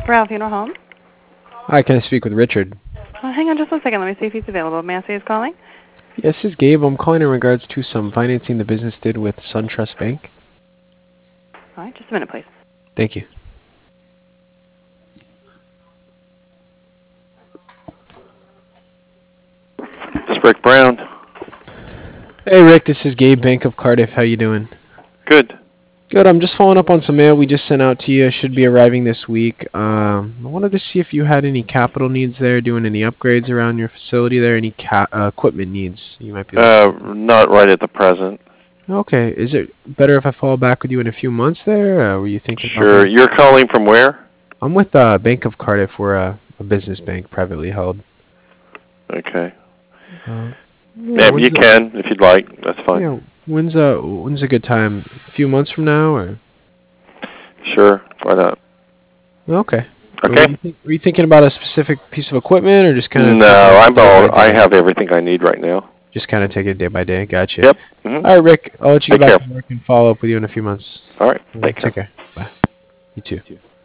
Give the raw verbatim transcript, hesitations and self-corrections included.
Ralph Funeral Home. Hi, can I speak with Richard? Uh, hang on just one second. Let me see if he's available. May I say who's calling? Yes, this is Gabe. I'm calling in regards to some financing the business did with SunTrust Bank. All right, just a minute, please. Thank you. It's Rick Brown. Hey, Rick. This is Gabe, Bank of Cardiff. How you doing? Good. Good. I'm just following up on some mail we just sent out to you. It should be arriving this week. Um, I wanted to see if you had any capital needs there, doing any upgrades around your facility there, any ca uh, equipment needs you might be. Uh, not right at the present. Okay. Is it better if I follow back with you in a few months there? Or were you thinking? Sure. About You're calling from where? I'm with uh, Bank of Cardiff. We're a, a business bank, privately held. Okay. Uh, yeah, you can if you'd like. That's fine. Yeah. When's a when's a good time? A few months from now, or? Sure. Why not? Okay. Okay. Were you, think, were you thinking about a specific piece of equipment, or just kind of? No, I'm all. I have everything I need right now. Just kind of take it day by day. Gotcha. Yep. Mm-hmm. All right, Rick. I'll let you Take get back care. to work and follow up with you in a few months. All right. Take care. Bye. You too.